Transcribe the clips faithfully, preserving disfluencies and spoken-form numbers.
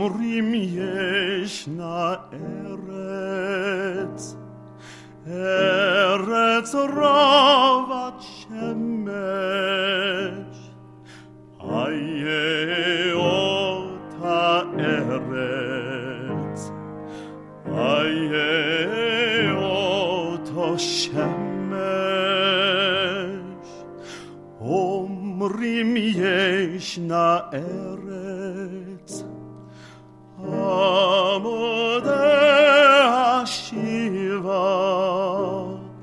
אומרים ישנה ארץ, ארץ רבת שמש, איה אותה ארץ, איה אותו שמש, אומרים ישנה ארץ, עמודה שיבה,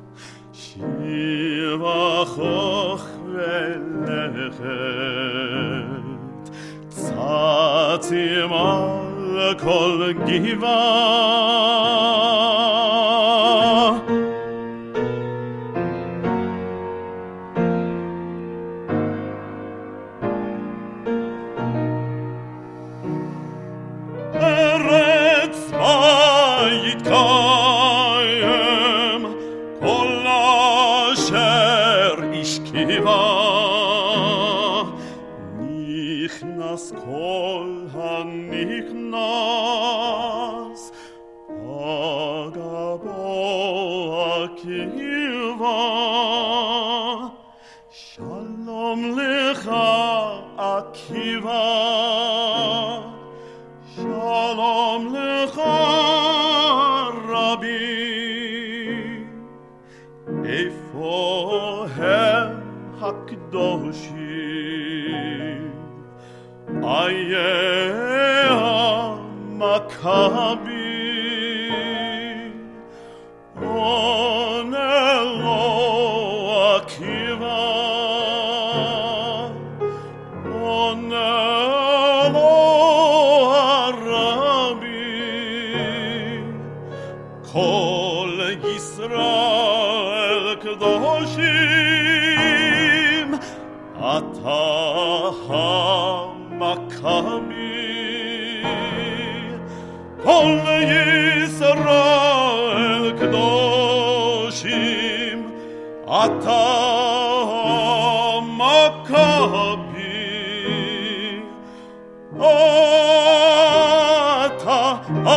שיבה כוכבלכת, צצים על כל גבעה. ארץ בה יתקיים כל אשר השכיבה, נכנס כל הנכנס, אגבו עקיבא, שלום לך עקיבא, שלום לך רבי, איפה הם הקדושים, איה המכבי, עונה לו עקיבא, עונה כל ישראל קדושים, אתה המכבי. כל ישראל קדושים, אתה המכבי. אתה